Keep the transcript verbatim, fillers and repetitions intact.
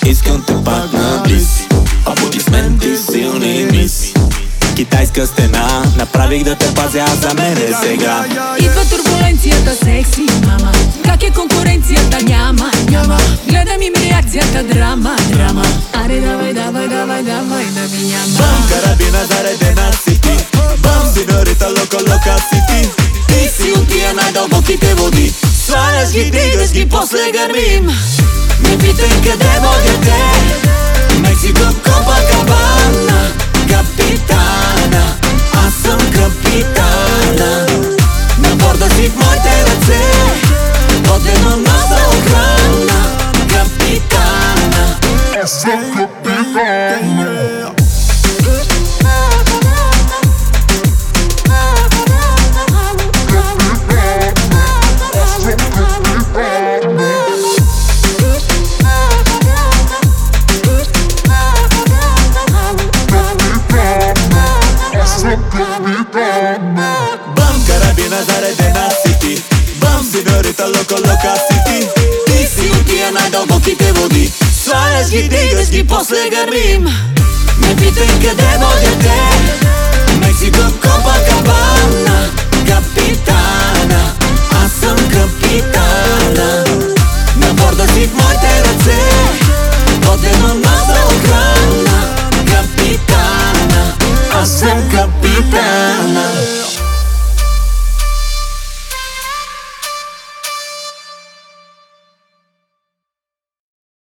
Искам те пак наблиз. Аплодисменти, силни мис. Китайска стена, направих да те пазя за мене сега. Идва турбуленцията, секси мама. Как е конкуренцията? Няма, няма. Гледам им реакцията, драма, драма. Аре давай, давай, давай, давай, да ми няма. Бам, карабина заредена си ти. Бам, синьорита, локо, лока си ти. Ти си от тия най-дълбоките води. Сваляш ги, дигаш ги, после гърмим. Не питай къде водя те. Мексико, Копакабана. Капитана, аз съм капитана. На борда си в моите ръце. Водено носа охрана. Капитана, аз съм капитана. Бам, карабина заредена си ти. Бам, синьорита, локо, лока си ти. Ти си от тия най-дълбоките води. Сваляш ги, дигаш ги, после гърмим. Не питай къде водя те. Мексико, Копакабана. Капитана, аз съм капитана. На борда си в моите ръце. Водено носа охрана. Капитана, аз съм капитана.